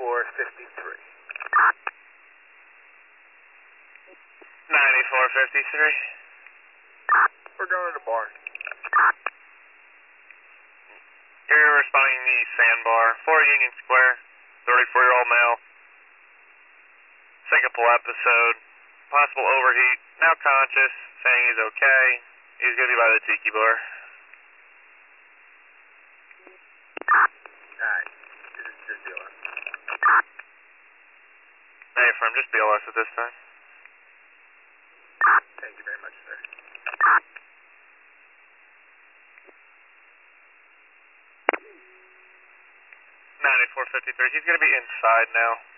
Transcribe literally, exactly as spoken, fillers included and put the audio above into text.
ninety-four fifty-three. ninety-four fifty-three. We're going to the barn. You're responding to the Sandbar, four Union Square, thirty-four-year-old male. Syncopal episode, possible overheat, now conscious, saying he's okay. He's going to be by the Tiki Bar. Alright, this is just B L S. Hey, from just B L S at this time. Thank you very much, sir. ninety-four fifty-three, he's going to be inside now.